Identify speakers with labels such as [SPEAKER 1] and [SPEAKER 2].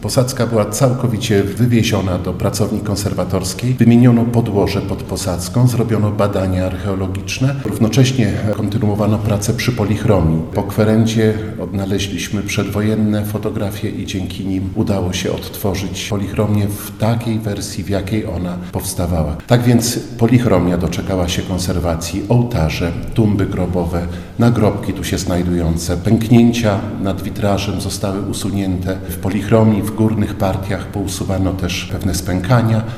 [SPEAKER 1] Posadzka była całkowicie wywieziona do pracowni konserwatorskiej. Wymieniono podłoże pod posadzką, zrobiono badania archeologiczne. Równocześnie kontynuowano pracę przy polichromii. Po kwerendzie odnaleźliśmy przedwojenne fotografie i dzięki nim udało się odtworzyć polichromię w takiej wersji, w jakiej ona powstawała. Tak więc polichromia doczekała się konserwacji. Ołtarze, tumby grobowe, nagrobki tu się znajdujące, pęknięcia nad witrażem zostały usunięte. W polichromii w górnych partiach pousuwano też pewne spękania.